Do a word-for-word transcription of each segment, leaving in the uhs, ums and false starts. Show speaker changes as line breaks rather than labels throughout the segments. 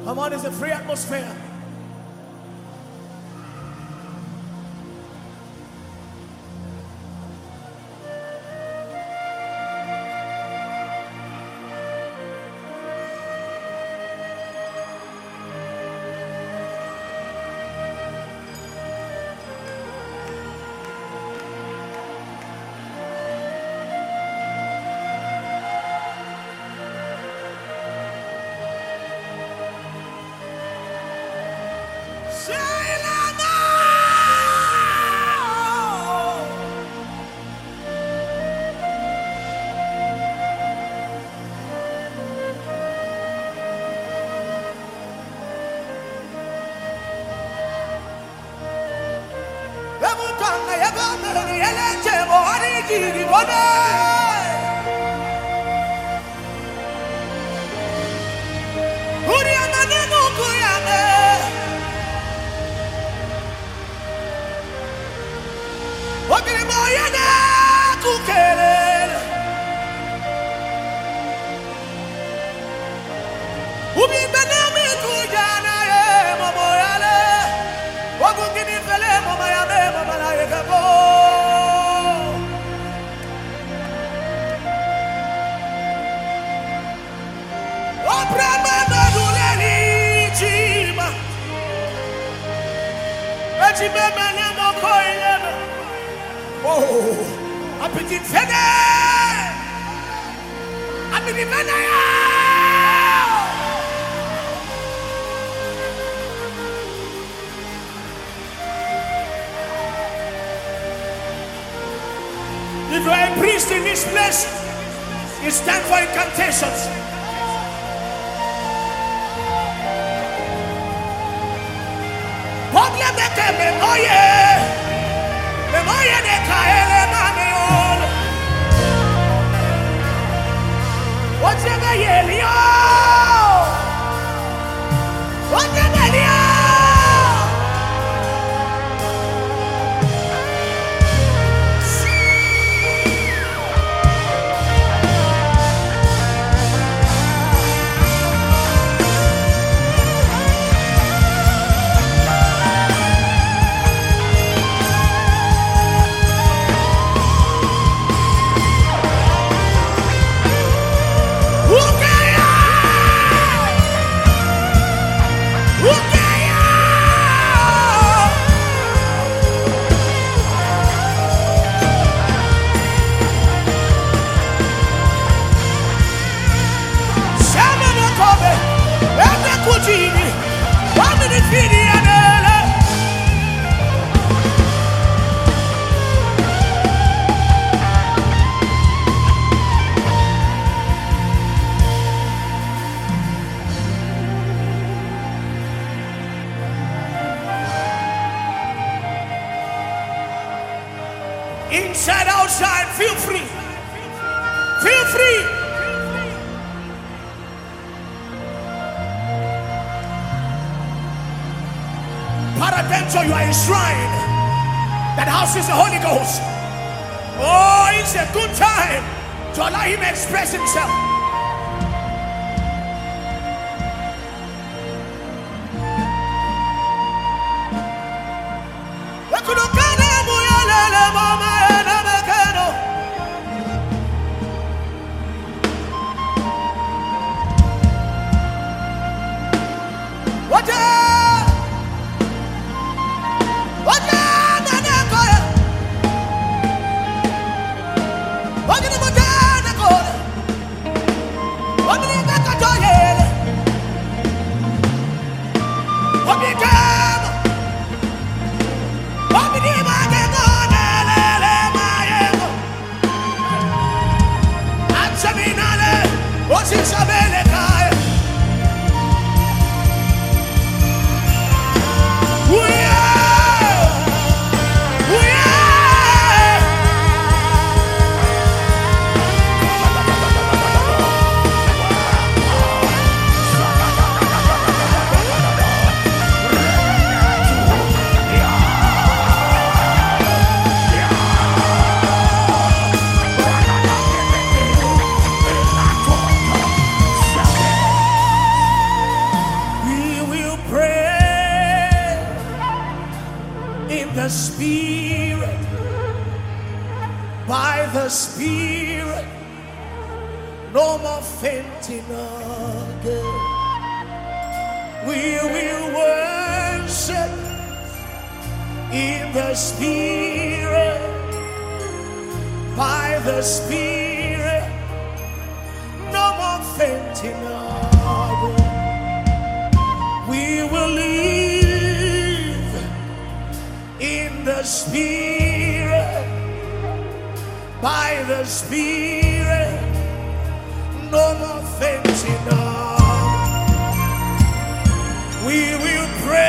Come on, it's a free atmosphere. Oh, I'm pretty fed. I'm pretty fed. If you are a priest in this place, it's time for incantations. Problem that can be oh yeah. Memoria de caere maneol. What's in the yelio? What's in the yelio? Inside, outside, feel free. Feel free. Peradventure, you are enshrined. That house is the Holy Ghost. Oh, it's a good time to allow him to express himself. Spirit, by the Spirit, no more fainting again. We will worship in the Spirit, by the Spirit, no more fainting again. We will live in the Spirit, by the Spirit, no more fainting again. We will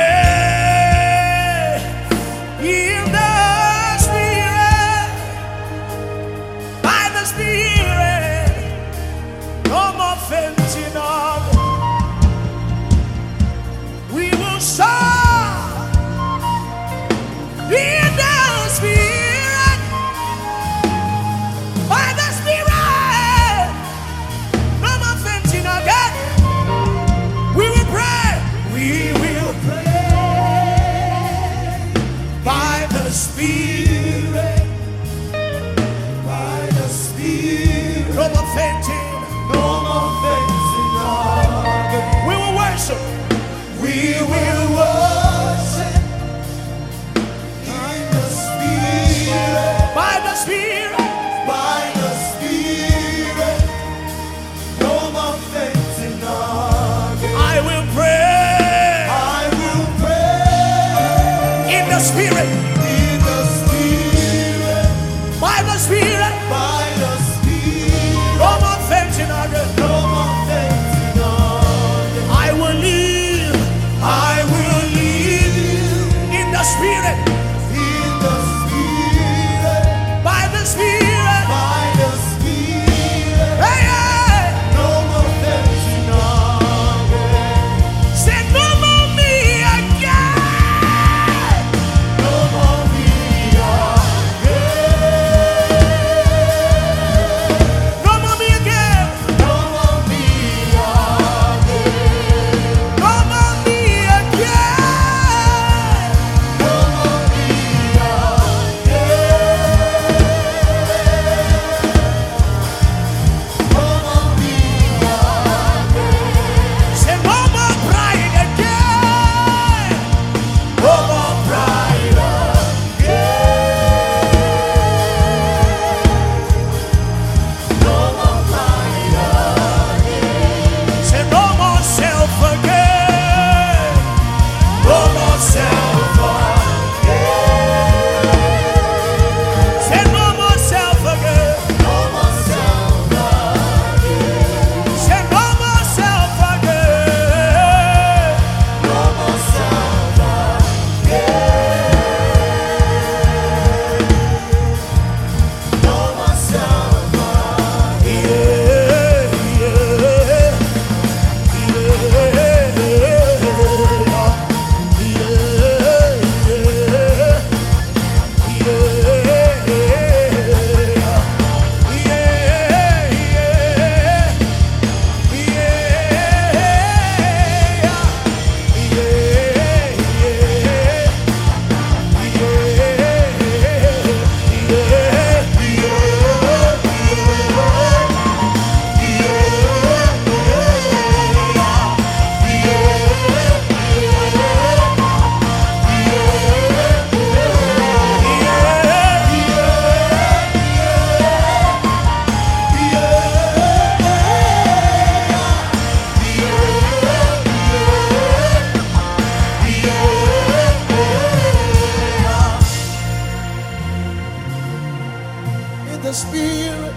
pray in the Spirit, by the Spirit, no more fainting again. We will shout in the Spirit, by the Spirit, no more fainting again. We will pray, we will pray by the Spirit, by the Spirit, no more fainting, no more fainting again. We will worship. We will worship in the Spirit, by the Spirit, by the Spirit, no more fainting again. I will pray, I will pray in the Spirit, in the Spirit, by the Spirit, by the Spirit, no more fainting again, no more fainting again. I will leave. I will live in the Spirit, in the Spirit, by the Spirit, by the Spirit. Hey, hey. No more fainting again. Say no more me again. No more me again. No more me again. No more me again. No more me. The Spirit,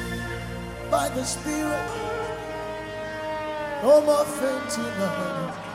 by the Spirit, no more fainting again.